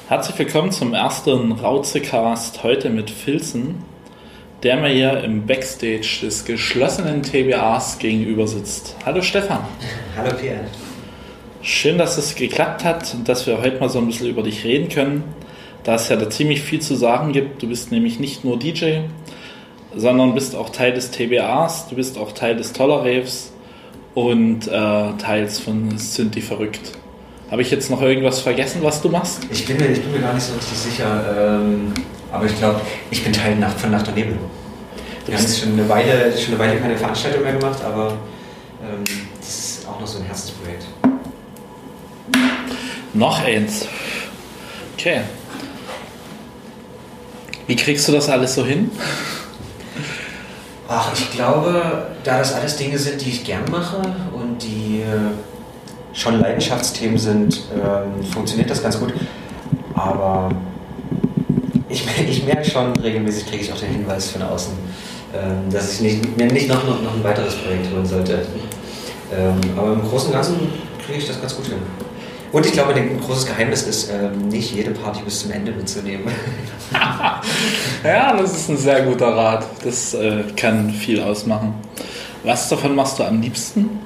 Herzlich willkommen zum ersten Rauzecast, heute mit Filzen, der mir hier im Backstage des geschlossenen TBAs gegenüber sitzt. Hallo Stefan. Hallo Pierre. Schön, dass es geklappt hat und dass wir heute mal so ein bisschen über dich reden können, da es ja da ziemlich viel zu sagen gibt. Du bist nämlich nicht nur DJ, sondern bist auch Teil des TBAs, du bist auch Teil des Toller-Raves und Teils von Synthi Verrückt. Habe ich jetzt noch irgendwas vergessen, was du machst? Ich bin mir gar nicht so richtig sicher, aber ich glaube, ich bin Teil von Nacht und Nebel. Wir haben jetzt schon eine Weile keine Veranstaltung mehr gemacht, aber das ist auch noch so ein Herzensprojekt. Noch eins. Okay. Wie kriegst du das alles so hin? Ach, ich glaube, da das alles Dinge sind, die ich gern mache und die schon Leidenschaftsthemen sind, funktioniert das ganz gut. Aber ich merke schon, regelmäßig kriege ich auch den Hinweis von außen, dass ich mir nicht noch ein weiteres Projekt holen sollte. Aber im Großen und Ganzen kriege ich das ganz gut hin. Und ich glaube, ein großes Geheimnis ist, nicht jede Party bis zum Ende mitzunehmen. Ja, das ist ein sehr guter Rat. Das kann viel ausmachen. Was davon machst du am liebsten?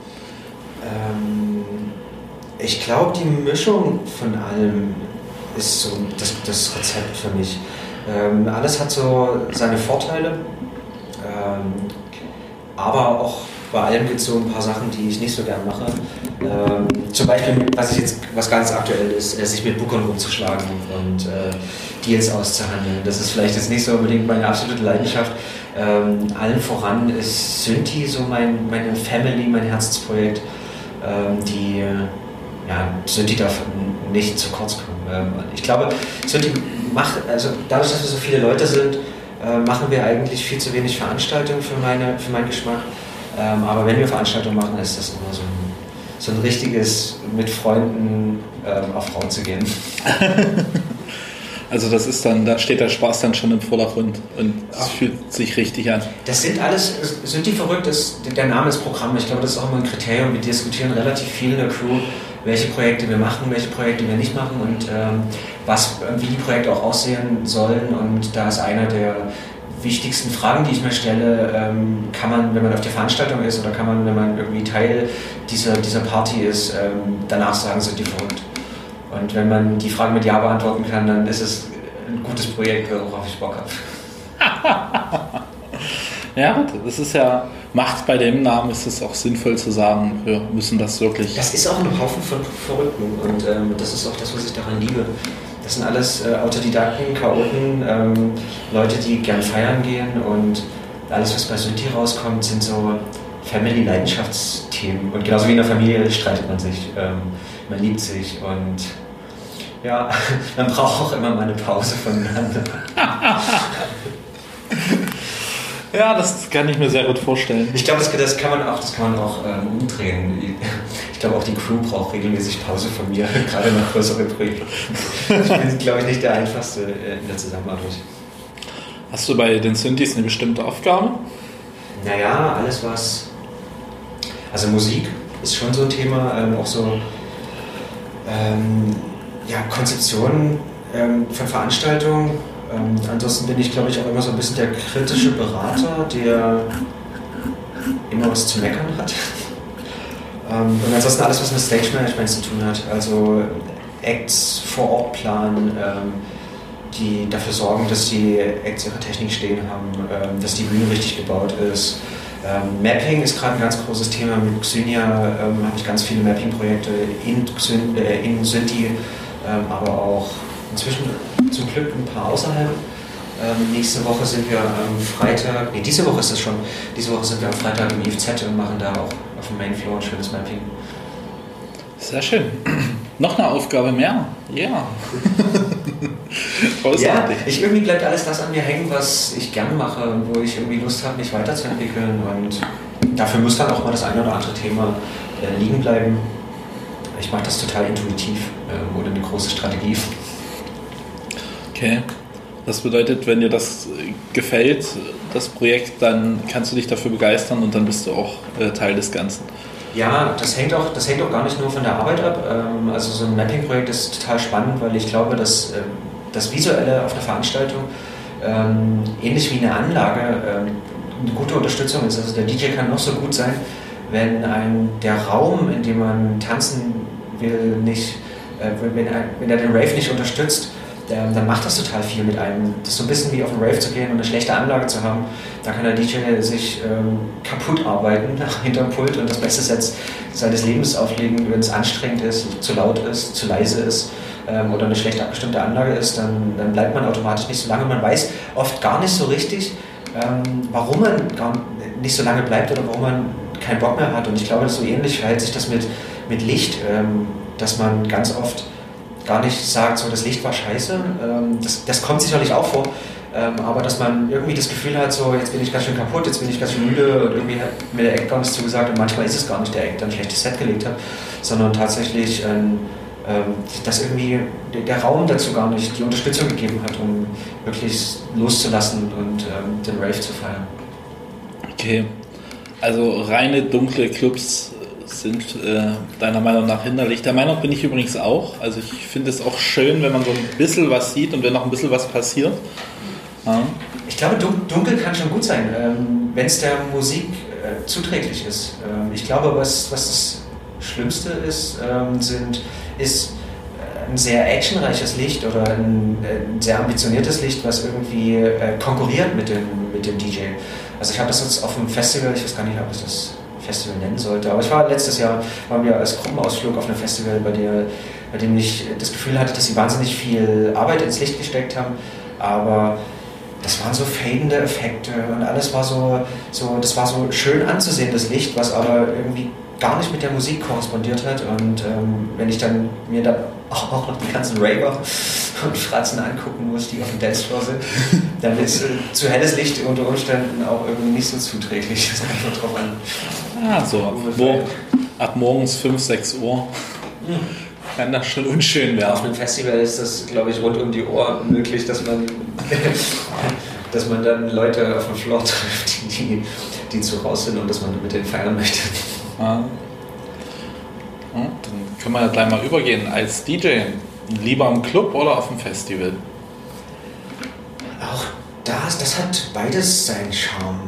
Ich glaube, die Mischung von allem ist so das Rezept für mich. Alles hat so seine Vorteile, aber auch bei allem gibt es so ein paar Sachen, die ich nicht so gern mache. Zum Beispiel, was ganz aktuell ist, sich mit Bookern rumzuschlagen und Deals auszuhandeln. Das ist vielleicht jetzt nicht so unbedingt meine absolute Leidenschaft. Allen voran ist Synthi so meine Family, mein Herzensprojekt. Synthi darf nicht zu kurz kommen. Ich glaube, Synthi dadurch, dass wir so viele Leute sind, machen wir eigentlich viel zu wenig Veranstaltungen für meinen Geschmack. Aber wenn wir Veranstaltungen machen, ist das immer so ein richtiges mit Freunden auf Frauen zu gehen. Also das ist dann, da steht der Spaß dann schon im Vordergrund und es fühlt sich richtig an. Das sind alles, Synthi Verrückt der Name ist Programm. Ich glaube, das ist auch immer ein Kriterium. Wir diskutieren relativ viel in der Crew, welche Projekte wir machen, welche Projekte wir nicht machen und wie die Projekte auch aussehen sollen. Und da ist einer der wichtigsten Fragen, die ich mir stelle, kann man, wenn man auf der Veranstaltung ist oder kann man, wenn man irgendwie Teil dieser Party ist, danach sagen, Synthi Verrückt. Und wenn man die Frage mit Ja beantworten kann, dann ist es ein gutes Projekt, worauf ich Bock habe. Ja, das ist ja, macht bei dem Namen ist es auch sinnvoll zu sagen, wir müssen das wirklich. Das ist auch ein Haufen von Verrückten und das ist auch das, was ich daran liebe. Das sind alles Autodidakten, Chaoten, Leute, die gern feiern gehen und alles, was bei Synthi rauskommt, sind so Family-Leidenschaftsthemen. Und genauso wie in der Familie streitet man sich, man liebt sich und ja, man braucht auch immer mal eine Pause voneinander. Ja, das kann ich mir sehr gut vorstellen. Ich glaube, das kann man auch umdrehen. Ich glaube, auch die Crew braucht regelmäßig Pause von mir, gerade nach größeren Projekten. Ich bin, glaube ich, nicht der Einfachste in der Zusammenarbeit. Hast du bei den Synthis eine bestimmte Aufgabe? Naja, alles also Musik ist schon so ein Thema, auch so Konzeption von Veranstaltungen. Ansonsten bin ich, glaube ich, auch immer so ein bisschen der kritische Berater, der immer was zu meckern hat. Und ansonsten alles, was mit Stage Management zu tun hat. Also Acts vor Ort planen, die dafür sorgen, dass die Acts ihre Technik stehen haben, dass die Bühne richtig gebaut ist. Mapping ist gerade ein ganz großes Thema. Mit Xynia habe ich ganz viele Mapping-Projekte in Synthi, aber auch inzwischen zum Glück ein paar außerhalb. Nächste Woche sind wir am Freitag, diese Woche ist es schon, diese Woche sind wir am Freitag im IFZ und machen da auch auf dem Main Floor ein schönes Mapping. Sehr schön. Noch eine Aufgabe mehr. Yeah. Ja, irgendwie bleibt alles das an mir hängen, was ich gerne mache und wo ich irgendwie Lust habe, mich weiterzuentwickeln und dafür muss dann auch mal das eine oder andere Thema liegen bleiben. Ich mache das total intuitiv, ohne eine große Strategie. Okay. Das bedeutet, wenn dir das gefällt, das Projekt, dann kannst du dich dafür begeistern und dann bist du auch Teil des Ganzen. Ja, das hängt auch gar nicht nur von der Arbeit ab. Also so ein Mapping-Projekt ist total spannend, weil ich glaube, dass das Visuelle auf einer Veranstaltung ähnlich wie eine Anlage eine gute Unterstützung ist. Also der DJ kann noch so gut sein, wenn der Raum, in dem man tanzen will, nicht, wenn er den Rave nicht unterstützt, dann macht das total viel mit einem. Das ist so ein bisschen wie auf den Rave zu gehen und eine schlechte Anlage zu haben. Da kann der DJ sich kaputt arbeiten hinterm Pult und das beste Set seines Lebens auflegen, wenn es anstrengend ist, zu laut ist, zu leise ist oder eine schlecht abgestimmte Anlage ist, dann bleibt man automatisch nicht so lange. Man weiß oft gar nicht so richtig, warum man gar nicht so lange bleibt oder warum man keinen Bock mehr hat. Und ich glaube, so ähnlich verhält sich das mit Licht, dass man ganz oft gar nicht sagt, so das Licht war scheiße. Das kommt sicherlich auch vor, aber dass man irgendwie das Gefühl hat, so jetzt bin ich ganz schön kaputt, jetzt bin ich ganz schön müde und irgendwie hat mir der Act gar nichts zugesagt und manchmal ist es gar nicht der Act, der ein schlechtes Set gelegt hat, sondern tatsächlich, dass irgendwie der Raum dazu gar nicht die Unterstützung gegeben hat, um wirklich loszulassen und den Rave zu feiern. Okay, also reine dunkle Clubs sind deiner Meinung nach hinderlich. Der Meinung bin ich übrigens auch. Also ich finde es auch schön, wenn man so ein bisschen was sieht und wenn noch ein bisschen was passiert. Ja. Ich glaube, dunkel kann schon gut sein, wenn es der Musik zuträglich ist. Ich glaube, was das Schlimmste ist ein sehr actionreiches Licht oder ein sehr ambitioniertes Licht, was irgendwie konkurriert mit dem DJ. Also ich habe das jetzt auf einem Festival, ich weiß gar nicht, ob ich das Festival nennen sollte, aber letztes Jahr waren wir als Gruppenausflug auf einem Festival, bei dem ich das Gefühl hatte, dass sie wahnsinnig viel Arbeit ins Licht gesteckt haben, aber das waren so fadende Effekte und alles war das war so schön anzusehen, das Licht, was aber irgendwie gar nicht mit der Musik korrespondiert hat. Und wenn ich dann mir dann auch noch die ganzen Raver und Fratzen angucken muss, die auf dem Dancefloor sind, dann ist zu helles Licht unter Umständen auch irgendwie nicht so zuträglich. Das kommt schon drauf an. Ah, so ab morgens 5, 6 Uhr kann das schon unschön werden. Auf einem Festival ist das, glaube ich, rund um die Uhr möglich, dass man dann Leute auf dem Floor trifft, die zu raus sind und dass man mit denen feiern möchte. Ja. Dann können wir ja gleich mal übergehen. Als DJ, lieber im Club oder auf dem Festival? Auch das hat beides seinen Charme.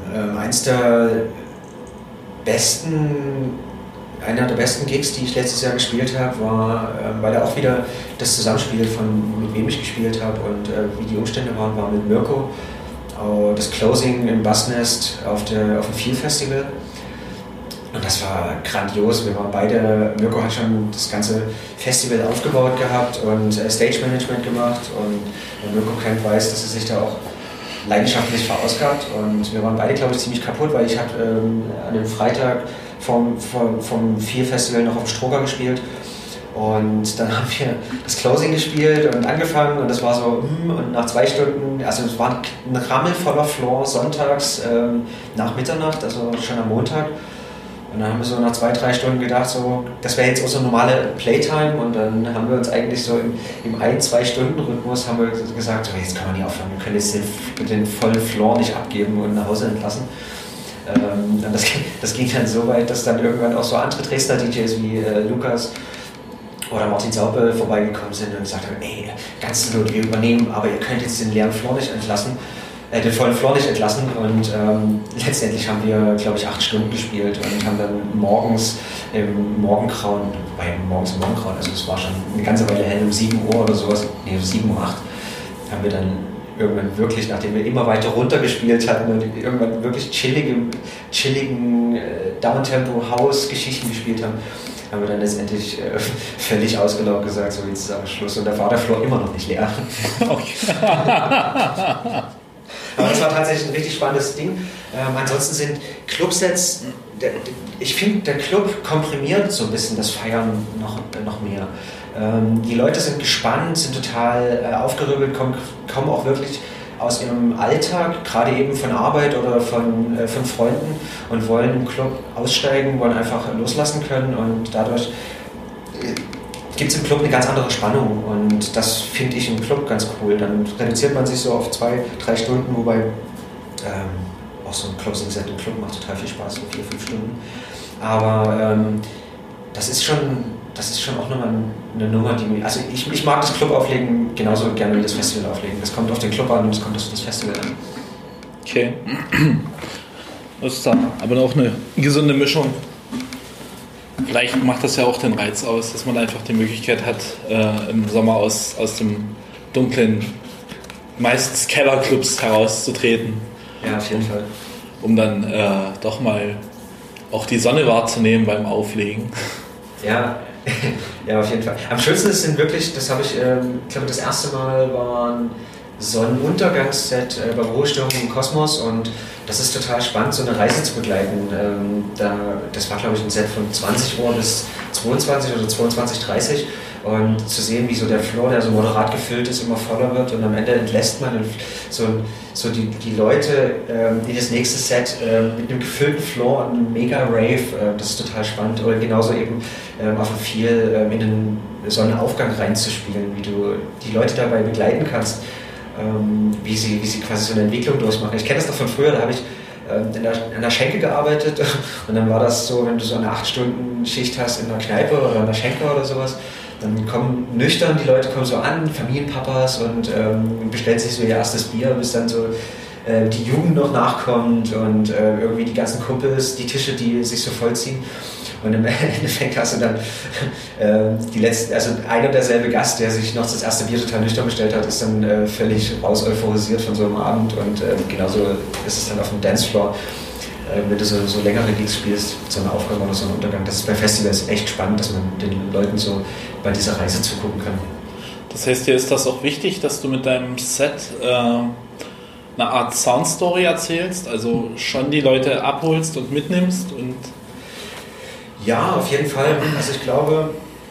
Einer der besten Gigs, die ich letztes Jahr gespielt habe, war, weil da auch wieder das Zusammenspiel von mit wem ich gespielt habe und wie die Umstände waren, war mit Mirko. Das Closing im Bassnest auf dem Feel Festival. Und das war grandios. Wir waren beide, Mirko hat schon das ganze Festival aufgebaut gehabt und Stage Management gemacht. Und wer Mirko kennt, weiß, dass er sich da auch leidenschaftlich verausgabt. Und wir waren beide, glaube ich, ziemlich kaputt, weil ich habe an dem Freitag vom Feel Festival noch auf dem Stroger gespielt. Und dann haben wir das Closing gespielt und angefangen und das war so, und nach 2 Stunden, also es war ein rammelvoller Floor, sonntags nach Mitternacht, also schon am Montag. Und dann haben wir so nach 2-3 Stunden gedacht, so, das wäre jetzt auch so normale Playtime und dann haben wir uns eigentlich so im 1-2 Stunden Rhythmus haben wir gesagt, so, jetzt kann man nicht aufhören, wir können jetzt den vollen Floor nicht abgeben und nach Hause entlassen. Das ging dann so weit, dass dann irgendwann auch so andere Dresdner DJs wie Lukas oder Martin Saupe vorbeigekommen sind und gesagt haben, ey, ganz gut, wir übernehmen, aber ihr könnt jetzt den leeren Floor nicht entlassen. Den vollen Floor nicht entlassen und letztendlich haben wir, glaube ich, 8 Stunden gespielt und haben dann morgens im Morgengrauen, also es war schon eine ganze Weile hell, um 7 Uhr oder sowas, nee, um 7 Uhr 8, haben wir dann irgendwann wirklich, nachdem wir immer weiter runter gespielt hatten und irgendwann wirklich chilligen Downtempo-House-Geschichten gespielt haben wir dann letztendlich völlig ausgelaugt gesagt, so jetzt ist aber Schluss und da war der Floor immer noch nicht leer. Okay. Aber das war tatsächlich ein richtig spannendes Ding. Ansonsten sind Clubsets, ich finde, der Club komprimiert so ein bisschen das Feiern noch mehr. Die Leute sind gespannt, sind total aufgerüttelt, kommen auch wirklich aus ihrem Alltag, gerade eben von Arbeit oder von Freunden und wollen im Club aussteigen, wollen einfach loslassen können und dadurch gibt es im Club eine ganz andere Spannung und das finde ich im Club ganz cool. Dann reduziert man sich so auf 2-3 Stunden, wobei auch so ein Closing-Set im Club macht total viel Spaß, so 4-5 Stunden. Aber das ist schon auch nochmal eine Nummer, die mir, also ich mag das Clubauflegen genauso gerne wie das Festivalauflegen. Das kommt auf den Club an und es kommt auf das Festival an. Okay. Das ist dann aber auch eine gesunde Mischung. Vielleicht macht das ja auch den Reiz aus, dass man einfach die Möglichkeit hat, im Sommer aus dem dunklen, meistens Kellerclubs herauszutreten. Ja, auf jeden Fall. Um dann doch mal auch die Sonne wahrzunehmen beim Auflegen. Ja, ja, auf jeden Fall. Am schönsten sind wirklich, das habe ich glaube, das erste Mal war ein Sonnenuntergangsset bei Ruhestörung im Kosmos und das ist total spannend, so eine Reise zu begleiten. Das war, glaube ich, ein Set von 20 Uhr bis 22 oder 22:30 und zu sehen, wie so der Floor, der so moderat gefüllt ist, immer voller wird und am Ende entlässt man so die Leute in das nächste Set mit einem gefüllten Floor und einem mega Rave, das ist total spannend. Oder genauso eben auf dem Feel in den Sonnenaufgang reinzuspielen, wie du die Leute dabei begleiten kannst, wie sie quasi so eine Entwicklung durchmachen. Ich kenne das noch von früher, da habe ich in der Schenke gearbeitet und dann war das so, wenn du so eine 8-Stunden-Schicht hast in einer Kneipe oder in der Schenke oder sowas, dann kommen nüchtern, die Leute kommen so an, Familienpapas und bestellen sich so ihr erstes Bier, bis dann so die Jugend noch nachkommt und irgendwie die ganzen Kumpels, die Tische, die sich so vollziehen. Und im Endeffekt hast du dann ein und derselbe Gast, der sich noch das erste Bier total nüchtern bestellt hat, ist dann völlig raus euphorisiert von so einem Abend und genauso ist es dann auf dem Dancefloor. Wenn du so längere Gigs spielst, so einen Aufgang oder so einen Untergang, das ist bei Festivals echt spannend, dass man den Leuten so bei dieser Reise zugucken kann. Das heißt, dir ist das auch wichtig, dass du mit deinem Set eine Art Soundstory erzählst, also schon die Leute abholst und mitnimmst und... Ja, auf jeden Fall. Also ich glaube,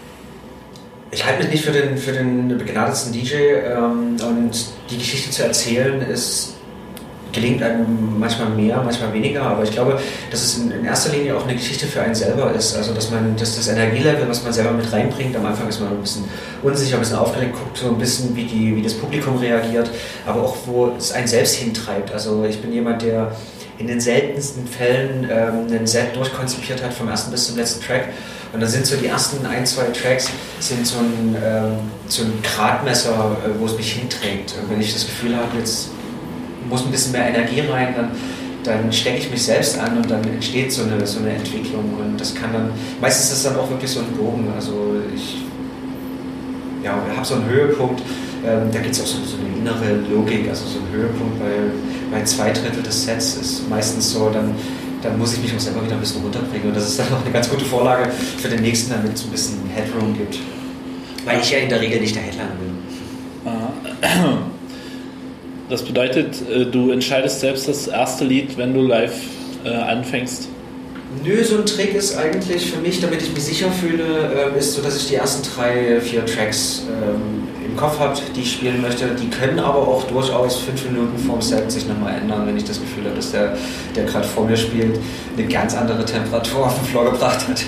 ich halte mich nicht für den begnadetsten DJ und die Geschichte zu erzählen gelingt einem manchmal mehr, manchmal weniger, aber ich glaube, dass es in erster Linie auch eine Geschichte für einen selber ist. Also dass das Energielevel, was man selber mit reinbringt, am Anfang ist man ein bisschen unsicher, ein bisschen aufgeregt, guckt so ein bisschen, wie das Publikum reagiert, aber auch wo es einen selbst hintreibt. Also ich bin jemand, der in den seltensten Fällen ein Set durchkonzipiert hat, vom ersten bis zum letzten Track. Und dann sind so die ersten 1-2 Tracks sind so ein Gradmesser, wo es mich hinträgt. Und wenn ich das Gefühl habe, jetzt muss ein bisschen mehr Energie rein, dann stecke ich mich selbst an und dann entsteht so eine Entwicklung. Und das kann dann, meistens ist es dann auch wirklich so ein Bogen. Also ich habe so einen Höhepunkt, da gibt es auch so eine innere Logik, also so einen Höhepunkt bei 2/3 des Sets ist meistens so, dann muss ich mich auch selber wieder ein bisschen runterbringen und das ist dann auch eine ganz gute Vorlage für den nächsten, damit es ein bisschen Headroom gibt. Weil ich ja in der Regel nicht der Headliner bin. Das bedeutet, du entscheidest selbst das erste Lied, wenn du live anfängst? Nö, so ein Trick ist eigentlich für mich, damit ich mich sicher fühle, ist so, dass ich die ersten 3-4 Tracks im Kopf habe, die ich spielen möchte. Die können aber auch durchaus 5 Minuten vorm Set sich nochmal ändern, wenn ich das Gefühl habe, dass der gerade vor mir spielt, eine ganz andere Temperatur auf den Floor gebracht hat.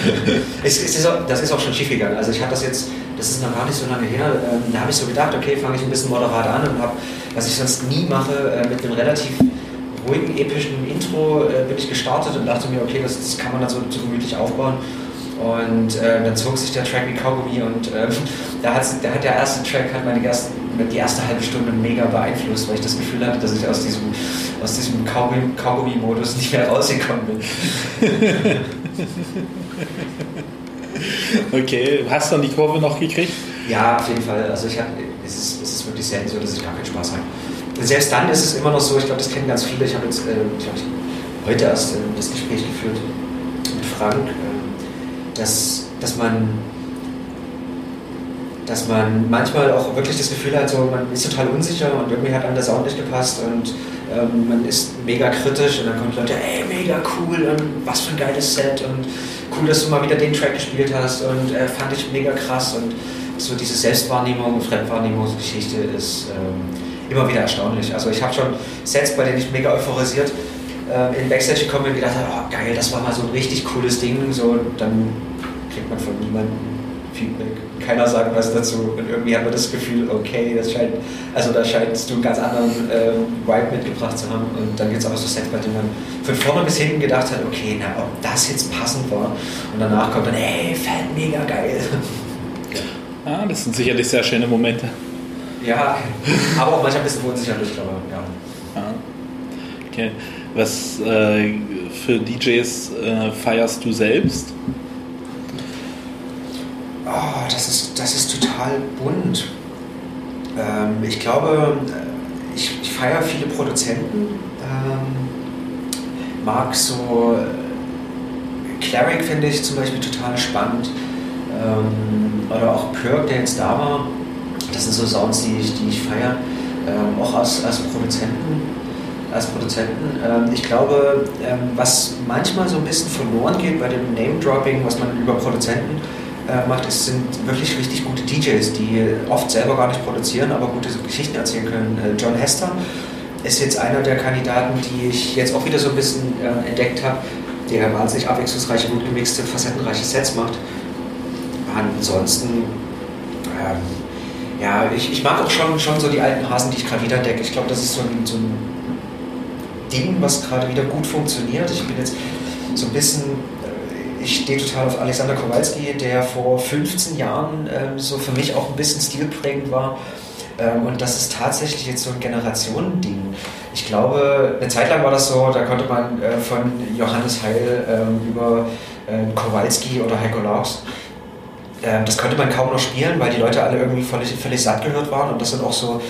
Das ist auch schon schief gegangen. Also ich habe das ist noch gar nicht so lange her, da habe ich so gedacht, okay, fange ich ein bisschen moderat an und habe, was ich sonst nie mache, mit einem relativ ruhigen, epischen Intro bin ich gestartet und dachte mir, okay, das kann man dann so gemütlich aufbauen. Und dann zog sich der Track wie Kaugummi und da hat der erste Track die erste halbe Stunde mega beeinflusst, weil ich das Gefühl hatte, dass ich aus diesem Kaugummi-Modus nicht mehr rausgekommen bin. Okay, hast du dann die Kurve noch gekriegt? Ja, auf jeden Fall. Also es ist wirklich selten so, dass ich gar keinen Spaß habe. Selbst dann ist es immer noch so, ich glaube, das kennen ganz viele. Ich habe jetzt, heute erst das Gespräch geführt mit Frank, dass man manchmal auch wirklich das Gefühl hat, so, man ist total unsicher und irgendwie hat einem der Sound nicht gepasst und man ist mega kritisch und dann kommen die Leute, ey, mega cool und was für ein geiles Set und cool, dass du mal wieder den Track gespielt hast und fand ich mega krass und so diese Selbstwahrnehmung, Fremdwahrnehmungsgeschichte ist immer wieder erstaunlich. Also ich habe schon Sets, bei denen ich mega euphorisiert in Backstage gekommen bin und gedacht habe, oh geil, das war mal so ein richtig cooles Ding, so, dann kriegt man von niemandem Feedback. Keiner sagt was dazu und irgendwie hat man das Gefühl, okay, da scheinst du einen ganz anderen Vibe mitgebracht zu haben und dann gibt es aber so Sets, bei denen man von vorne bis hinten gedacht hat, okay, na, ob das jetzt passend war und danach kommt dann, ey, fett, mega geil. Ja, das sind sicherlich sehr schöne Momente. Ja, aber auch manchmal ein bisschen unsicherlich, aber ja. Okay. Was für DJs feierst du selbst? Oh, das ist total bunt. Ich glaube, ich feiere viele Produzenten. Mag so Cleric finde ich zum Beispiel total spannend. Oder auch Perk, der jetzt da war. Das sind so Sounds, die ich feiere. Auch als Produzenten. Ich glaube, was manchmal so ein bisschen verloren geht bei dem Name-Dropping, was man über Produzenten macht, sind wirklich richtig gute DJs, die oft selber gar nicht produzieren, aber gute Geschichten erzählen können. John Hester ist jetzt einer der Kandidaten, die ich jetzt auch wieder so ein bisschen entdeckt habe, der wahnsinnig abwechslungsreiche, gut gemixte, facettenreiche Sets macht. Ansonsten, ich mag auch schon so die alten Hasen, die ich gerade wieder entdecke. Ich glaube, das ist so ein Ding, was gerade wieder gut funktioniert. Ich bin jetzt so ein bisschen, ich stehe total auf Alexander Kowalski, der vor 15 Jahren so für mich auch ein bisschen stilprägend war. Und das ist tatsächlich jetzt so ein Generationending. Ich glaube, eine Zeit lang war das so, da konnte man von Johannes Heil über Kowalski oder Heiko Laux, das konnte man kaum noch spielen, weil die Leute alle irgendwie völlig satt gehört waren. Und das sind auch so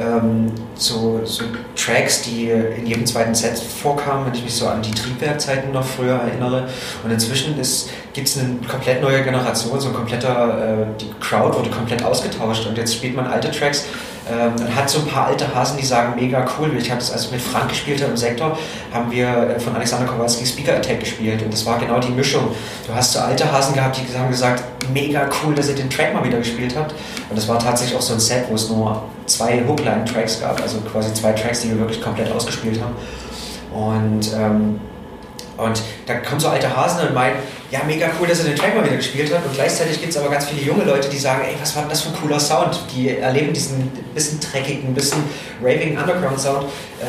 Tracks, die in jedem zweiten Set vorkamen, wenn ich mich so an die Triebwerkzeiten noch früher erinnere. Und inzwischen gibt es eine komplett neue Generation, die Crowd wurde komplett ausgetauscht und jetzt spielt man alte Tracks. Man hat so ein paar alte Hasen, die sagen, mega cool. Ich habe das, als ich mit Frank gespielt habe im Sektor, haben wir von Alexander Kowalski Speaker Attack gespielt und das war genau die Mischung. Du hast so alte Hasen gehabt, die haben gesagt, mega cool, dass ihr den Track mal wieder gespielt habt. Und das war tatsächlich auch so ein Set, wo es nur 2 Hookline-Tracks gab, also quasi 2 Tracks, die wir wirklich komplett ausgespielt haben. Und da kommen so alte Hasen und meinen, ja, mega cool, dass er den Track mal wieder gespielt hat. Und gleichzeitig gibt es aber ganz viele junge Leute, die sagen, ey, was war denn das für ein cooler Sound? Die erleben diesen bisschen dreckigen, bisschen raving Underground-Sound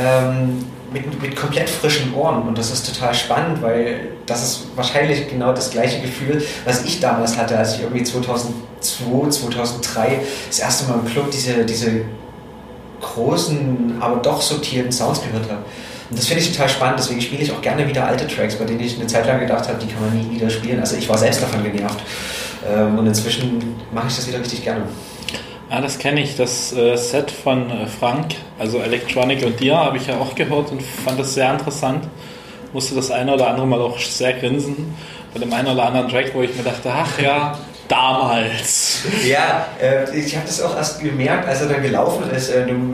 mit komplett frischen Ohren. Und das ist total spannend, weil das ist wahrscheinlich genau das gleiche Gefühl, was ich damals hatte, als ich irgendwie 2002, 2003 das erste Mal im Club diese großen, aber doch subtilen Sounds gehört habe. Und das finde ich total spannend, deswegen spiele ich auch gerne wieder alte Tracks, bei denen ich eine Zeit lang gedacht habe, die kann man nie wieder spielen. Also ich war selbst davon genervt. Und inzwischen mache ich das wieder richtig gerne. Ja, das kenne ich. Das Set von Frank, also Electronic und dir, habe ich ja auch gehört und fand das sehr interessant. Musste das eine oder andere Mal auch sehr grinsen. Bei dem einen oder anderen Track, wo ich mir dachte, ach ja, damals. Ja, ich habe das auch erst gemerkt, als er dann gelaufen ist.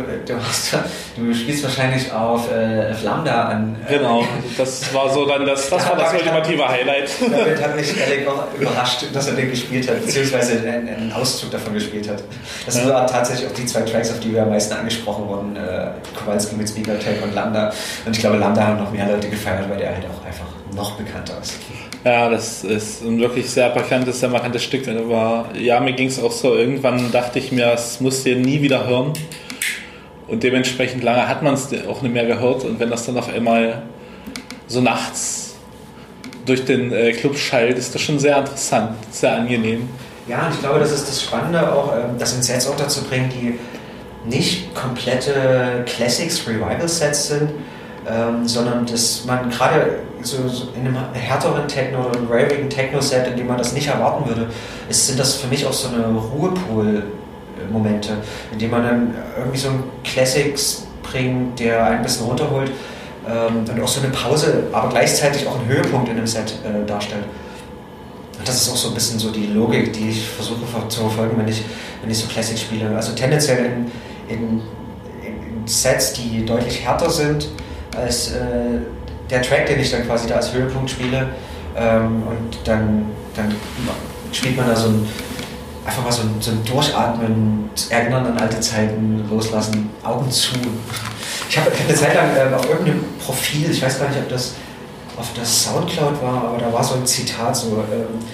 Du spielst wahrscheinlich auf Lambda an. Genau, das war so dann das war das ultimative Highlight. Damit hat mich Alec auch überrascht, dass er den gespielt hat, beziehungsweise einen Auszug davon gespielt hat. Das waren tatsächlich auch die 2 Tracks, auf die wir am meisten angesprochen wurden. Kowalski mit Speaker Attack und Lambda. Und ich glaube, Lambda haben noch mehr Leute gefeiert, weil der halt auch einfach noch bekannter ist. Ja, das ist ein wirklich sehr markantes Stück. Aber ja, mir ging es auch so, irgendwann dachte ich mir, das musst du nie wieder hören. Und dementsprechend lange hat man es auch nicht mehr gehört. Und wenn das dann auf einmal so nachts durch den Club schallt, ist das schon sehr interessant, sehr angenehm. Ja, und ich glaube, das ist das Spannende auch, das in Sets unterzubringen, die nicht komplette Classics-Revival-Sets sind, sondern dass man gerade so in einem härteren Techno oder einem ravigen Techno-Set, in dem man das nicht erwarten würde, sind das für mich auch so eine Ruhepool-Momente, in dem man dann irgendwie so einen Classics bringt, der einen ein bisschen runterholt und auch so eine Pause, aber gleichzeitig auch einen Höhepunkt in dem Set darstellt. Und das ist auch so ein bisschen so die Logik, die ich versuche zu verfolgen, wenn ich so Classics spiele. Also tendenziell in Sets, die deutlich härter sind als der Track, den ich dann quasi da als Höhepunkt spiele, und dann spielt man da einfach mal so ein Durchatmen, Erinnern an alte Zeiten, loslassen, Augen zu. Ich habe eine Zeit lang auf irgendeinem Profil, ich weiß gar nicht, ob das auf der Soundcloud war, aber da war so ein Zitat so,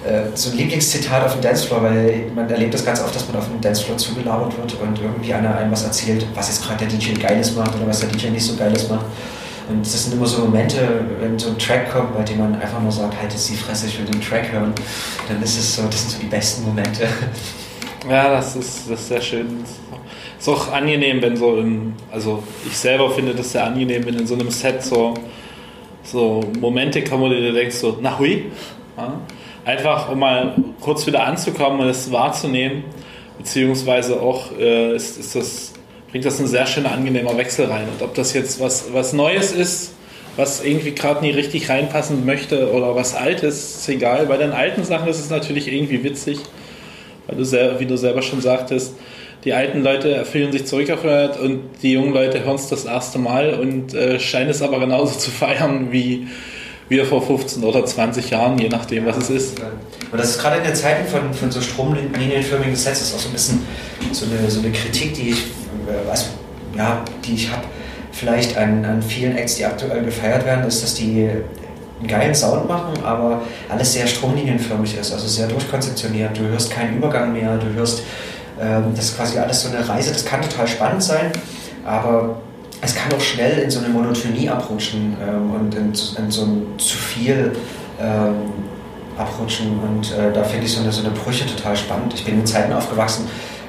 so ein Lieblingszitat auf dem Dancefloor, weil man erlebt das ganz oft, dass man auf dem Dancefloor zugelabert wird und irgendwie einer einem was erzählt, was jetzt gerade der DJ Geiles macht oder was der DJ nicht so Geiles macht. Und das sind immer so Momente, wenn so ein Track kommt, bei dem man einfach nur sagt, halt jetzt die Fresse, ich will den Track hören, dann ist es so, das sind so die besten Momente. Ja, das ist sehr schön. Ist auch angenehm, wenn also ich selber finde das sehr angenehm, wenn in so einem Set so Momente kommen, wo du dir denkst, so, na hui, ja? Einfach um mal kurz wieder anzukommen und es wahrzunehmen, beziehungsweise auch bringt das ein sehr schöner, angenehmer Wechsel rein. Und ob das jetzt was Neues ist, was irgendwie gerade nie richtig reinpassen möchte oder was Altes, ist egal. Bei den alten Sachen ist es natürlich irgendwie witzig, weil wie du selber schon sagtest, die alten Leute fühlen sich zurückerfreut und die jungen Leute hören es das erste Mal und scheinen es aber genauso zu feiern wie wir vor 15 oder 20 Jahren, je nachdem, was es ist. Und das ist gerade in den Zeiten von so stromlinienförmigen Sets ist auch so ein bisschen so eine Kritik, die ich habe vielleicht an vielen Acts, die aktuell gefeiert werden, ist, dass die einen geilen Sound machen, aber alles sehr stromlinienförmig ist, also sehr durchkonzeptioniert. Du hörst keinen Übergang mehr, du hörst, das ist quasi alles so eine Reise, das kann total spannend sein, aber es kann auch schnell in so eine Monotonie abrutschen und in so ein zu viel abrutschen und da finde ich so eine Brüche total spannend. Ich bin in Zeiten aufgewachsen,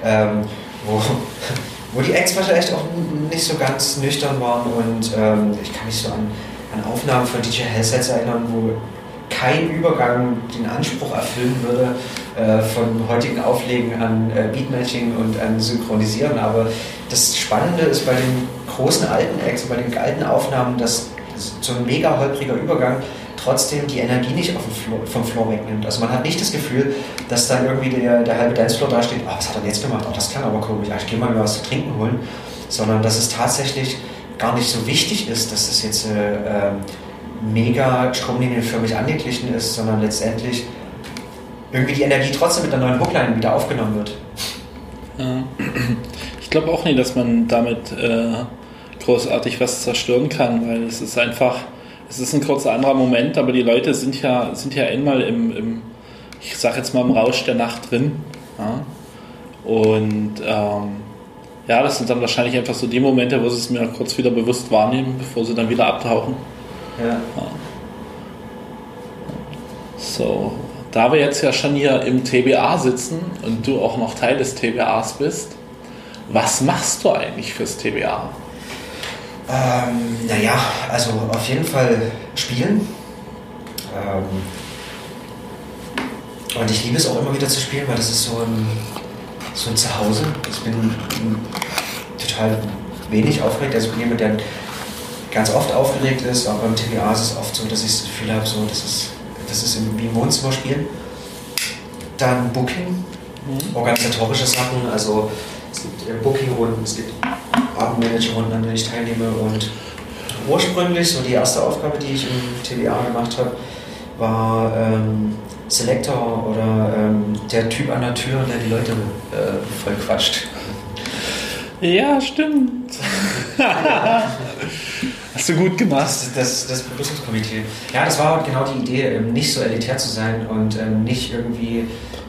wo die Acts vielleicht auch nicht so ganz nüchtern waren und ich kann mich so an Aufnahmen von DJ Hellsets erinnern, wo kein Übergang den Anspruch erfüllen würde von heutigen Auflegen an Beatmatching und an Synchronisieren, aber das Spannende ist bei den großen alten Acts, bei den alten Aufnahmen, dass so ein mega holpriger Übergang trotzdem die Energie nicht vom Floor wegnimmt. Also man hat nicht das Gefühl, dass dann irgendwie der halbe Dancefloor da steht, was hat er jetzt gemacht? Das klang aber komisch, ich gehe mal was zu trinken holen. Sondern dass es tatsächlich gar nicht so wichtig ist, dass es jetzt mega stromlinienförmig angeglichen ist, sondern letztendlich irgendwie die Energie trotzdem mit der neuen Hookline wieder aufgenommen wird. Ich glaube auch nicht, dass man damit großartig was zerstören kann, weil es ist ein kurzer anderer Moment, aber die Leute sind ja einmal im ich sag jetzt mal im Rausch der Nacht drin. Ja? Und das sind dann wahrscheinlich einfach so die Momente, wo sie es mir kurz wieder bewusst wahrnehmen, bevor sie dann wieder abtauchen. Ja. So, da wir jetzt ja schon hier im TBA sitzen und du auch noch Teil des TBAs bist, was machst du eigentlich fürs TBA? Also auf jeden Fall spielen. Und ich liebe es auch immer wieder zu spielen, weil das ist so ein Zuhause. Ich bin total wenig aufgeregt. Also ich bin jemand, der ganz oft aufgeregt ist, aber beim TBA ist es oft so, dass ich das Gefühl habe, so, das ist wie im Wohnzimmer spielen. Dann Booking, organisatorische Sachen, also es gibt Booking-Runden, es gibt Abendmanager-Runden, an denen ich teilnehme und ursprünglich, so die erste Aufgabe, die ich im TBA gemacht habe, war Selector oder der Typ an der Tür, der die Leute voll quatscht. Ja, stimmt. Hast du gut gemacht. Das Begrüßungskomitee. Ja, das war genau die Idee, nicht so elitär zu sein und nicht irgendwie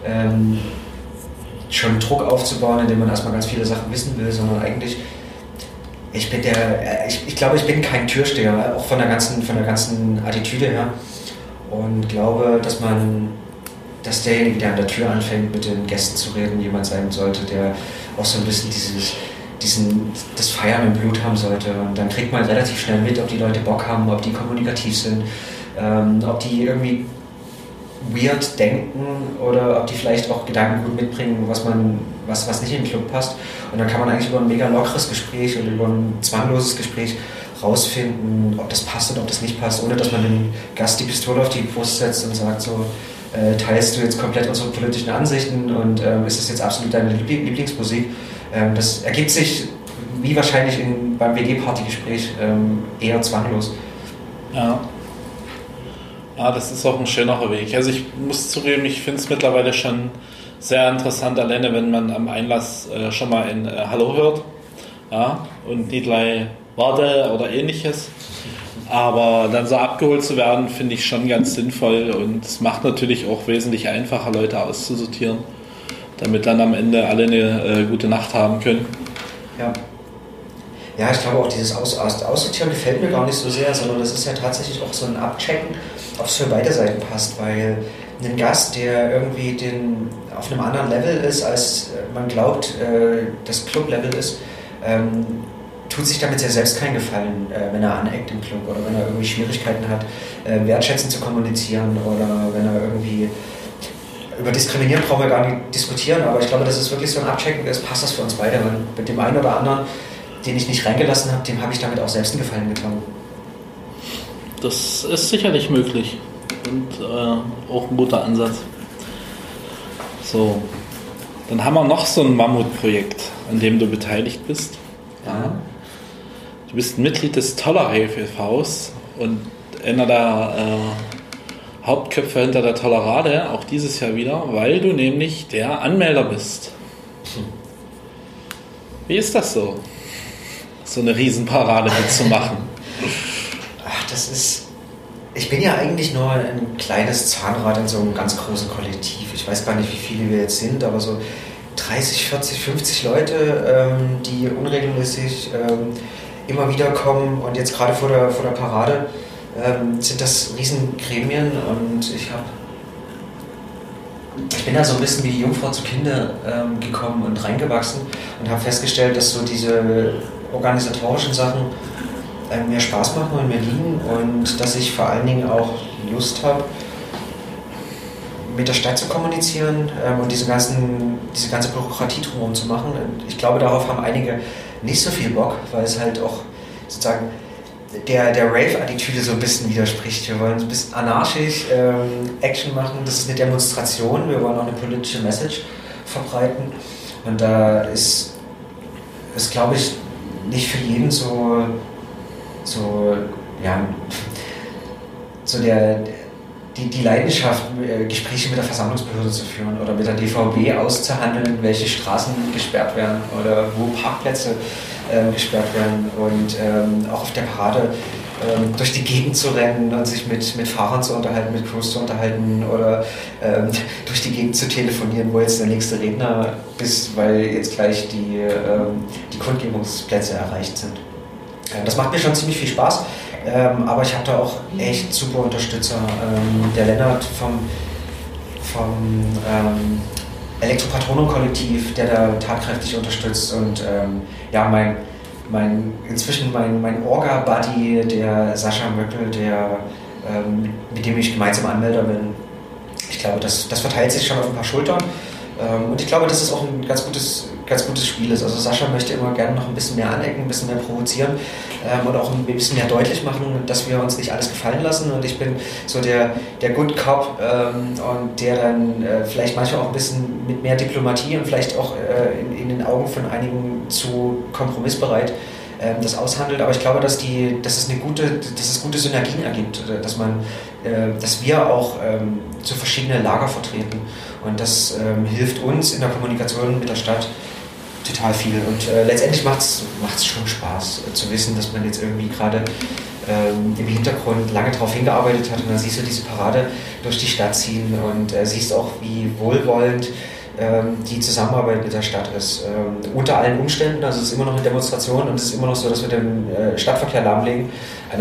schon Druck aufzubauen, indem man erstmal ganz viele Sachen wissen will, sondern eigentlich, ich glaube, ich bin kein Türsteher, auch von der ganzen Attitüde her, und glaube, dass derjenige, der an der Tür anfängt, mit den Gästen zu reden, jemand sein sollte, der auch so ein bisschen das Feiern im Blut haben sollte. Und dann kriegt man relativ schnell mit, ob die Leute Bock haben, ob die kommunikativ sind, ob die irgendwie weird denken oder ob die vielleicht auch Gedanken gut mitbringen, was nicht in den Club passt. Und dann kann man eigentlich über ein mega lockeres Gespräch oder über ein zwangloses Gespräch rausfinden, ob das passt oder ob das nicht passt, ohne dass man dem Gast die Pistole auf die Brust setzt und sagt so, teilst du jetzt komplett unsere politischen Ansichten und ist das jetzt absolut deine Lieblingsmusik? Das ergibt sich, wie wahrscheinlich beim WG-Party-Gespräch, eher zwanglos. Ja. Ja, das ist auch ein schönerer Weg. Also ich muss zugeben, ich finde es mittlerweile schon sehr interessant, alleine wenn man am Einlass schon mal ein Hallo hört, ja, und nicht gleich Warte oder ähnliches. Aber dann so abgeholt zu werden, finde ich schon ganz sinnvoll und es macht natürlich auch wesentlich einfacher, Leute auszusortieren, damit dann am Ende alle eine gute Nacht haben können. Ja. Ja, ich glaube auch dieses Aussortieren gefällt mir gar nicht so sehr, sondern das ist ja tatsächlich auch so ein Abchecken, ob es für beide Seiten passt, weil ein Gast, der irgendwie auf einem anderen Level ist, als man glaubt, das Club-Level ist, tut sich damit sehr selbst keinen Gefallen, wenn er aneckt im Club oder wenn er irgendwie Schwierigkeiten hat, wertschätzend zu kommunizieren oder wenn er irgendwie über Diskriminieren brauchen wir gar nicht diskutieren, aber ich glaube, das ist wirklich so ein Abchecken, passt das für uns beide, weil mit dem einen oder anderen, den ich nicht reingelassen habe, dem habe ich damit auch selbst einen Gefallen getan. Das ist sicherlich möglich und auch ein guter Ansatz. So, dann haben wir noch so ein Mammutprojekt, an dem du beteiligt bist. Ja. Du bist ein Mitglied des Toller e.V.s und einer der Hauptköpfe hinter der Tollerade, auch dieses Jahr wieder, weil du nämlich der Anmelder bist. Wie ist das so? So eine Riesenparade mitzumachen? Ach, ich bin ja eigentlich nur ein kleines Zahnrad in so einem ganz großen Kollektiv. Ich weiß gar nicht, wie viele wir jetzt sind, aber so 30, 40, 50 Leute, die unregelmäßig immer wieder kommen und jetzt gerade vor der Parade sind das Riesengremien und ich bin da so ein bisschen wie die Jungfrau zu Kinder gekommen und reingewachsen und habe festgestellt, dass so diese organisatorischen Sachen mir Spaß machen und mir liegen und dass ich vor allen Dingen auch Lust habe, mit der Stadt zu kommunizieren und diese ganze Bürokratie drumherum zu machen. Und ich glaube, darauf haben einige nicht so viel Bock, weil es halt auch sozusagen der Rave-Attitüde so ein bisschen widerspricht. Wir wollen so ein bisschen anarchisch Action machen. Das ist eine Demonstration. Wir wollen auch eine politische Message verbreiten. Und da ist glaube ich, nicht für jeden die Leidenschaft, Gespräche mit der Versammlungsbehörde zu führen oder mit der DVB auszuhandeln, welche Straßen gesperrt werden oder wo Parkplätze gesperrt werden und auch auf der Parade durch die Gegend zu rennen und sich mit Fahrern zu unterhalten, mit Crews zu unterhalten oder durch die Gegend zu telefonieren, wo jetzt der nächste Redner ist, weil jetzt gleich die Kundgebungsplätze erreicht sind. Das macht mir schon ziemlich viel Spaß, aber ich habe da auch echt super Unterstützer. Der Lennart vom Elektropatronum-Kollektiv, der da tatkräftig unterstützt und inzwischen mein Orga-Buddy, der Sascha Möckel, mit dem ich gemeinsam Anmelder bin. Ich glaube, das verteilt sich schon auf ein paar Schultern. Und ich glaube, dass es auch ein ganz gutes Spiel ist. Also Sascha möchte immer gerne noch ein bisschen mehr anecken, ein bisschen mehr provozieren und auch ein bisschen mehr deutlich machen, dass wir uns nicht alles gefallen lassen. Und ich bin so der Good Cop und der dann vielleicht manchmal auch ein bisschen mit mehr Diplomatie und vielleicht auch in den Augen von einigen zu kompromissbereit das aushandelt. Aber ich glaube, dass es gute Synergien ergibt, dass wir auch so verschiedene Lager vertreten. Und das hilft uns in der Kommunikation mit der Stadt total viel. Und letztendlich macht's schon Spaß zu wissen, dass man jetzt irgendwie gerade im Hintergrund lange darauf hingearbeitet hat und dann siehst du diese Parade durch die Stadt ziehen und siehst auch, wie wohlwollend die Zusammenarbeit mit der Stadt ist. Unter allen Umständen, also es ist immer noch eine Demonstration und es ist immer noch so, dass wir den Stadtverkehr lahmlegen. Einer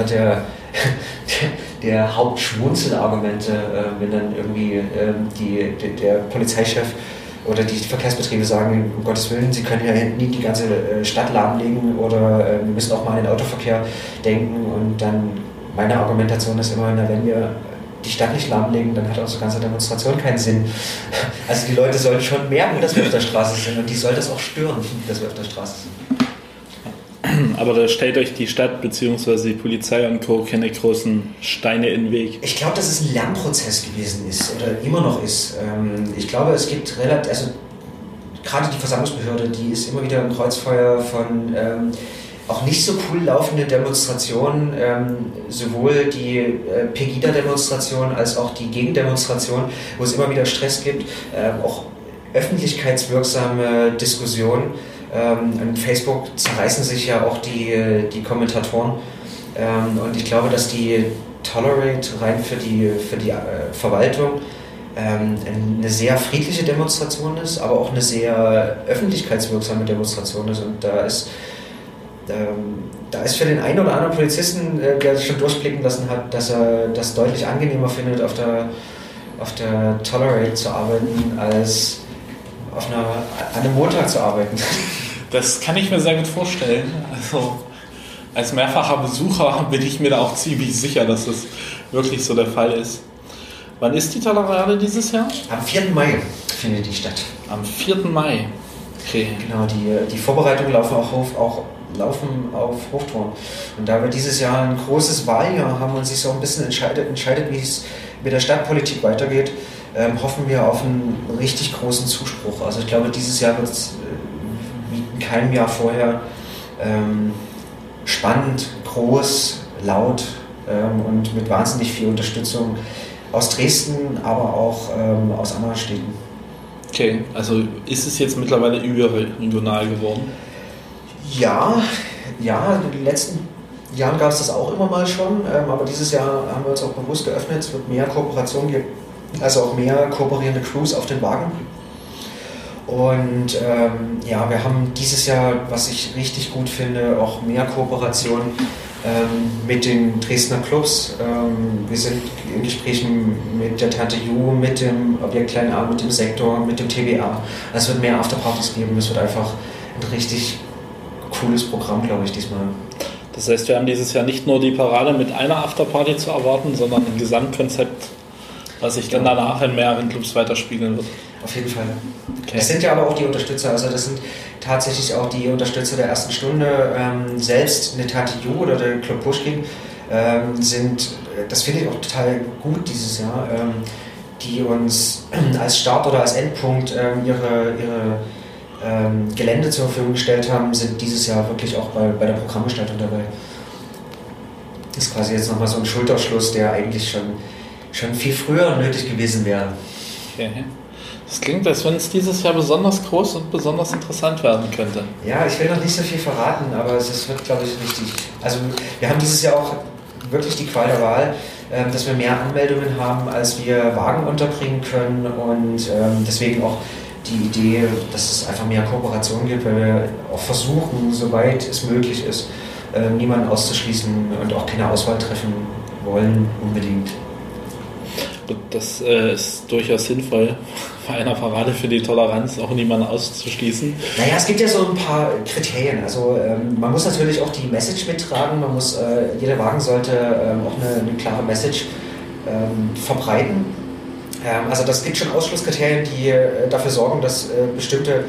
der Hauptschmunzelargumente, wenn dann irgendwie der Polizeichef oder die Verkehrsbetriebe sagen, um Gottes Willen, sie können ja nie die ganze Stadt lahmlegen oder wir müssen auch mal an den Autoverkehr denken. Und dann meine Argumentation ist immer, wenn wir die Stadt nicht lahmlegen, dann hat unsere ganze Demonstration keinen Sinn. Also die Leute sollen schon merken, dass wir auf der Straße sind und die soll das auch stören, dass wir auf der Straße sind. Aber da stellt euch die Stadt bzw. die Polizei und Co. keine großen Steine in den Weg. Ich glaube, dass es ein Lernprozess gewesen ist oder immer noch ist. Ich glaube, es gibt gerade die Versammlungsbehörde, die ist immer wieder ein Kreuzfeuer von auch nicht so cool laufenden Demonstrationen, sowohl die Pegida-Demonstration als auch die Gegendemonstration, wo es immer wieder Stress gibt, auch öffentlichkeitswirksame Diskussionen. An Facebook zerreißen sich ja auch die Kommentatoren Und ich glaube, dass die Tolerate rein für die Verwaltung eine sehr friedliche Demonstration ist, aber auch eine sehr öffentlichkeitswirksame Demonstration ist. Und da ist für den einen oder anderen Polizisten, der sich schon durchblicken lassen hat, dass er das deutlich angenehmer findet, auf der Tolerate zu arbeiten, als an einem Montag zu arbeiten. Das kann ich mir sehr gut vorstellen. Also als mehrfacher Besucher bin ich mir da auch ziemlich sicher, dass das wirklich so der Fall ist. Wann ist die Tolerade dieses Jahr? Am 4. Mai findet die statt. Am 4. Mai. Okay. Genau, die Vorbereitungen laufen auf Hochtouren. Und da wir dieses Jahr ein großes Wahljahr haben und sich so ein bisschen entscheidet, wie es mit der Stadtpolitik weitergeht, hoffen wir auf einen richtig großen Zuspruch. Also ich glaube, dieses Jahr wird es wie in keinem Jahr vorher spannend, groß, laut und mit wahnsinnig viel Unterstützung aus Dresden, aber auch aus anderen Städten. Okay, also ist es jetzt mittlerweile überregional geworden? Ja, in den letzten Jahren gab es das auch immer mal schon, aber dieses Jahr haben wir uns auch bewusst geöffnet. Es wird mehr Kooperation geben, also auch mehr kooperierende Crews auf den Wagen. Und wir haben dieses Jahr, was ich richtig gut finde, auch mehr Kooperation mit den Dresdner Clubs. Wir sind in Gesprächen mit der Tante Ju, mit dem Objekt Klein A, mit dem Sektor, mit dem TBA. Es wird mehr Afterpartys geben. Es wird einfach ein richtig cooles Programm, glaube ich, diesmal. Das heißt, wir haben dieses Jahr nicht nur die Parade mit einer Afterparty zu erwarten, sondern ein Gesamtkonzept, was sich dann danach in mehreren Clubs weiterspiegeln wird. Auf jeden Fall. Okay. Das sind ja aber auch die Unterstützer, also das sind tatsächlich auch die Unterstützer der ersten Stunde. Selbst eine Tante Ju oder der Club Pushkin das finde ich auch total gut dieses Jahr, die uns als Start oder als Endpunkt ihre Gelände zur Verfügung gestellt haben, sind dieses Jahr wirklich auch bei der Programmgestaltung dabei. Das ist quasi jetzt nochmal so ein Schulterschluss, der eigentlich schon viel früher nötig gewesen wäre. Okay. Das klingt, als wenn es dieses Jahr besonders groß und besonders interessant werden könnte. Ja, ich will noch nicht so viel verraten, aber es wird, glaube ich, richtig. Also wir haben dieses Jahr auch wirklich die Qual der Wahl, dass wir mehr Anmeldungen haben, als wir Wagen unterbringen können und deswegen auch die Idee, dass es einfach mehr Kooperation gibt, weil wir auch versuchen, soweit es möglich ist, niemanden auszuschließen und auch keine Auswahl treffen wollen unbedingt. Das ist durchaus sinnvoll, bei einer Parade für die Toleranz auch niemanden auszuschließen. Naja, es gibt ja so ein paar Kriterien. Also man muss natürlich auch die Message mittragen. Jeder Wagen sollte auch eine klare Message verbreiten. Also das gibt schon Ausschlusskriterien, die dafür sorgen, dass bestimmte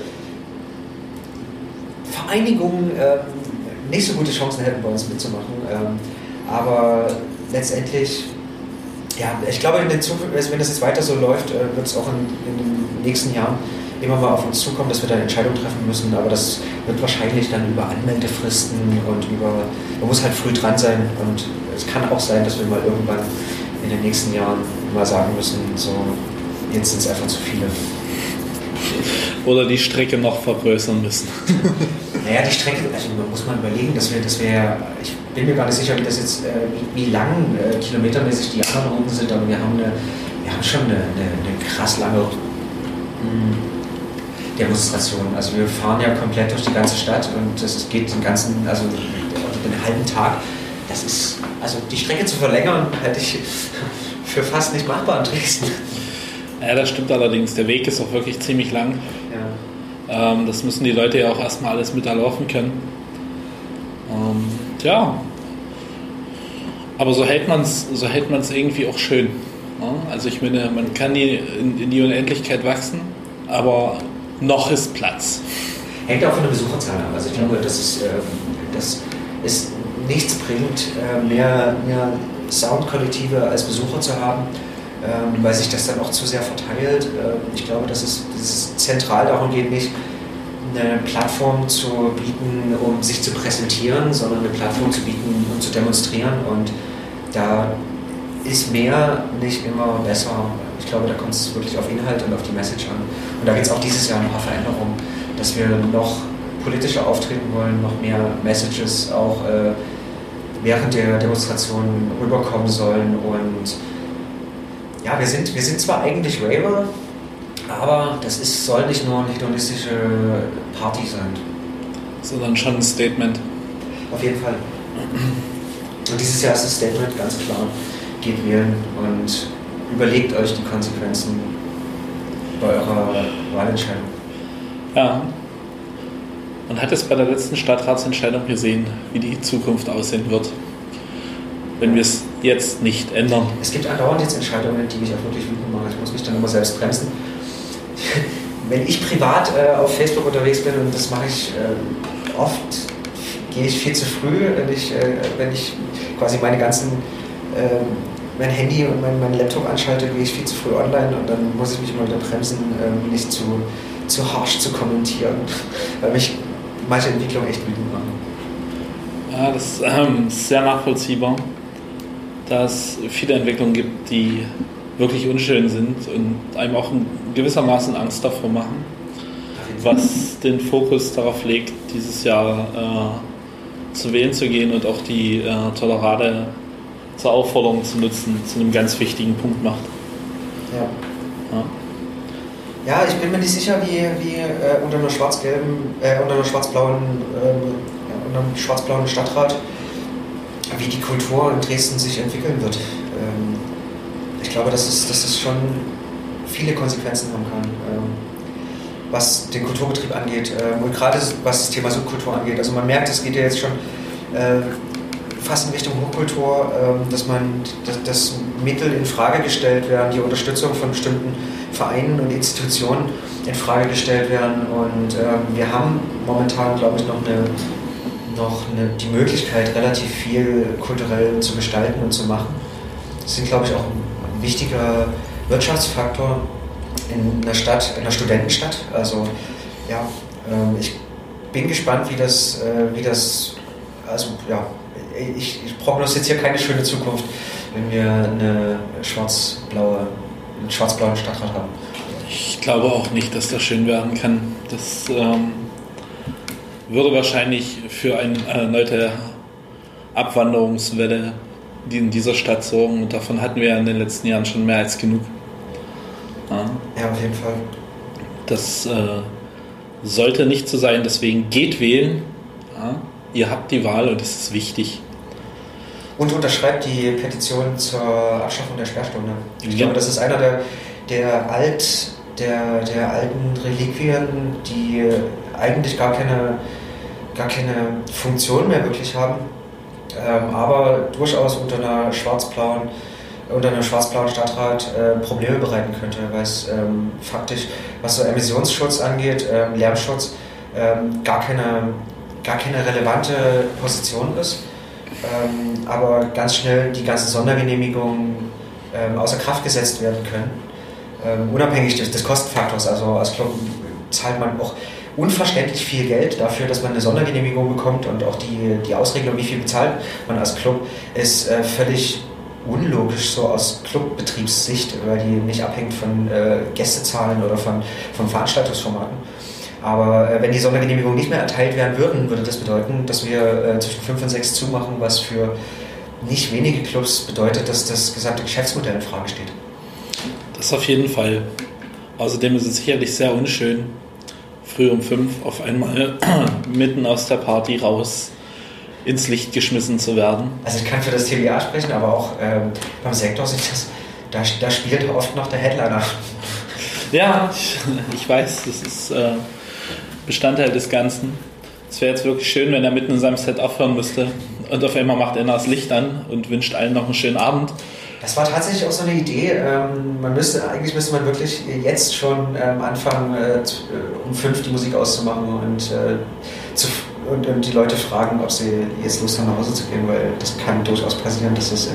Vereinigungen nicht so gute Chancen hätten, bei uns mitzumachen. Aber letztendlich, ja, ich glaube, in der Zukunft, wenn das jetzt weiter so läuft, wird es auch in den nächsten Jahren immer mal auf uns zukommen, dass wir da Entscheidungen treffen müssen. Aber das wird wahrscheinlich dann über Anmeldefristen und man muss halt früh dran sein. Und es kann auch sein, dass wir mal irgendwann in den nächsten Jahren mal sagen müssen, so, jetzt sind es einfach zu viele. Oder die Strecke noch vergrößern müssen. Naja, die Strecke, also muss man überlegen, dass wir, ich bin mir gar nicht sicher, wie lang kilometermäßig die anderen Routen sind, aber wir haben schon eine krass lange Demonstration. Also wir fahren ja komplett durch die ganze Stadt und das geht den halben Tag. Das ist, also die Strecke zu verlängern, halte ich für fast nicht machbar in Dresden. Ja, das stimmt allerdings. Der Weg ist auch wirklich ziemlich lang. Ja. Das müssen die Leute ja auch erstmal alles mit erlaufen können. Ja. Aber so hält man es irgendwie auch schön. Ja? Also ich meine, man kann in die Unendlichkeit wachsen, aber noch ist Platz. Hängt auch von der Besucherzahl ab. Also ich glaube, das ist nichts bringt, mehr Soundkollektive als Besucher zu haben, weil sich das dann auch zu sehr verteilt. Ich glaube, dass es zentral darum geht, nicht eine Plattform zu bieten, um sich zu präsentieren, sondern eine Plattform zu bieten, um zu demonstrieren. Und da ist mehr nicht immer besser. Ich glaube, da kommt es wirklich auf Inhalt und auf die Message an. Und da gibt es auch dieses Jahr ein paar Veränderungen, dass wir noch politischer auftreten wollen, noch mehr Messages auch während der Demonstration rüberkommen sollen. Und ja, wir sind zwar eigentlich Raver, aber soll nicht nur eine hedonistische Party sein. Sondern schon ein Statement. Auf jeden Fall. Und dieses Jahr ist das Statement ganz klar. Geht wählen und überlegt euch die Konsequenzen bei eurer Wahlentscheidung. Ja. Man hat es bei der letzten Stadtratsentscheidung gesehen, wie die Zukunft aussehen wird, wenn wir es jetzt nicht ändern. Es gibt andauernd jetzt Entscheidungen, die mich auch wirklich wütend machen. Ich muss mich dann immer selbst bremsen. Wenn ich privat auf Facebook unterwegs bin, und das mache ich oft, gehe ich viel zu früh, wenn ich quasi mein Handy und mein Laptop anschalte, gehe ich viel zu früh online und dann muss ich mich immer wieder bremsen, nicht zu harsch zu kommentieren, weil mich manche Entwicklungen echt wütend machen. Ja, das ist sehr nachvollziehbar, dass es viele Entwicklungen gibt, die wirklich unschön sind und einem auch in gewissermaßen Angst davor machen, was den Fokus darauf legt, dieses Jahr zu wählen zu gehen und auch die Tolerade zur Aufforderung zu nutzen, zu einem ganz wichtigen Punkt macht. Ja, ich bin mir nicht sicher, wie unter einem schwarz-blauen Stadtrat, wie die Kultur in Dresden sich entwickeln wird. Ich glaube, dass es schon viele Konsequenzen haben kann, was den Kulturbetrieb angeht und gerade was das Thema Subkultur angeht. Also man merkt, es geht ja jetzt schon fast in Richtung Hochkultur, dass Mittel in Frage gestellt werden, die Unterstützung von bestimmten Vereinen und Institutionen in Frage gestellt werden. Und wir haben momentan, glaube ich, noch die Möglichkeit, relativ viel kulturell zu gestalten und zu machen. Das sind, glaube ich, auch ein wichtiger Wirtschaftsfaktor in einer Stadt, in einer Studentenstadt. Also ja, ich bin gespannt, ich prognostiziere keine schöne Zukunft, wenn wir einen schwarz-blauen Stadtrat haben. Ich glaube auch nicht, dass das schön werden kann. Das würde wahrscheinlich für eine erneute Abwanderungswelle in dieser Stadt sorgen. Und davon hatten wir ja in den letzten Jahren schon mehr als genug. Ja, auf jeden Fall. Das sollte nicht so sein, deswegen geht wählen. Ja, ihr habt die Wahl und es ist wichtig. Und unterschreibt die Petition zur Abschaffung der Sperrstunde. Ich glaube, das ist einer der alten Reliquien, die eigentlich gar keine Funktion mehr wirklich haben, aber durchaus unter einem schwarz-blauen Stadtrat Probleme bereiten könnte, weil es faktisch, was so Emissionsschutz angeht, Lärmschutz, gar keine relevante Position ist, aber ganz schnell die ganzen Sondergenehmigungen außer Kraft gesetzt werden können, unabhängig des Kostenfaktors. Also als Club zahlt man auch unverständlich viel Geld dafür, dass man eine Sondergenehmigung bekommt, und auch die Ausregelung, wie viel bezahlt man als Club, ist völlig unlogisch so aus Clubbetriebssicht, weil die nicht abhängt von Gästezahlen oder von Veranstaltungsformaten. Aber wenn die Sondergenehmigungen nicht mehr erteilt werden würden, würde das bedeuten, dass wir zwischen 5 und 6 zumachen, was für nicht wenige Clubs bedeutet, dass das gesamte Geschäftsmodell in Frage steht. Das auf jeden Fall. Außerdem ist es sicherlich sehr unschön, früh um 5 auf einmal mitten aus der Party raus ins Licht geschmissen zu werden. Also ich kann für das TBA sprechen, aber auch beim Sektor da spielt oft noch der Headliner. Ja, ich weiß, das ist Bestandteil des Ganzen. Es wäre jetzt wirklich schön, wenn er mitten in seinem Set aufhören müsste und auf einmal macht er das Licht an und wünscht allen noch einen schönen Abend. Das war tatsächlich auch so eine Idee. Eigentlich müsste man wirklich jetzt schon anfangen, um 5 die Musik auszumachen und die Leute fragen, ob sie jetzt Lust haben, nach Hause zu gehen, weil das kann durchaus passieren, dass das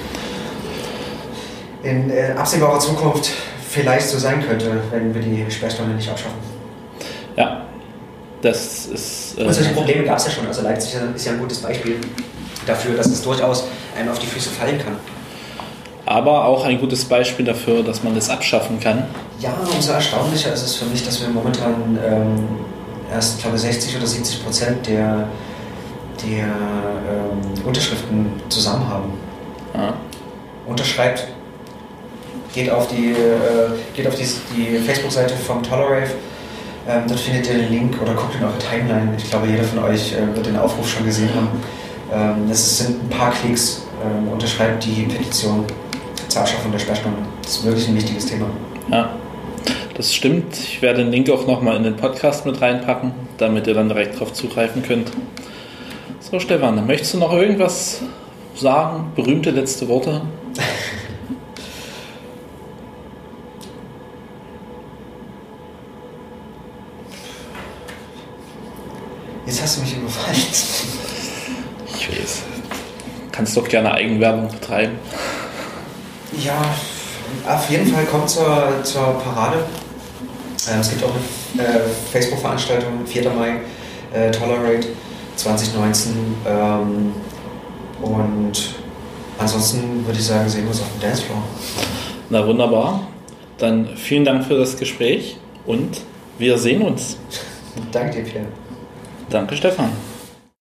in absehbarer Zukunft vielleicht so sein könnte, wenn wir die Sperrstunde nicht abschaffen. Ja, das ist... Und solche Probleme gab es ja schon. Also Leipzig ist ja ein gutes Beispiel dafür, dass es durchaus einem auf die Füße fallen kann. Aber auch ein gutes Beispiel dafür, dass man das abschaffen kann. Ja, umso erstaunlicher ist es für mich, dass wir momentan erst, glaube ich, 60 oder 70% der Unterschriften zusammen haben. Ja. Unterschreibt, geht auf die Facebook-Seite vom Tolerave. Dort findet ihr den Link oder guckt in eure Timeline. Ich glaube, jeder von euch wird den Aufruf schon gesehen haben. Das sind ein paar Klicks. Unterschreibt die Petition zur Abschaffung der Sperrstunde. Das ist wirklich ein wichtiges Thema. Ja, das stimmt. Ich werde den Link auch nochmal in den Podcast mit reinpacken, damit ihr dann direkt darauf zugreifen könnt. So, Stefan, möchtest du noch irgendwas sagen? Berühmte letzte Worte? Jetzt hast du mich überfallen. Ich weiß. Kannst doch gerne Eigenwerbung betreiben. Ja, auf jeden Fall kommt zur Parade. Es gibt auch eine Facebook-Veranstaltung, 4. Mai, Tolerate 2019. Und ansonsten würde ich sagen, sehen wir uns auf dem Dancefloor. Na wunderbar. Dann vielen Dank für das Gespräch und wir sehen uns. Danke dir, Pierre. Danke, Stefan.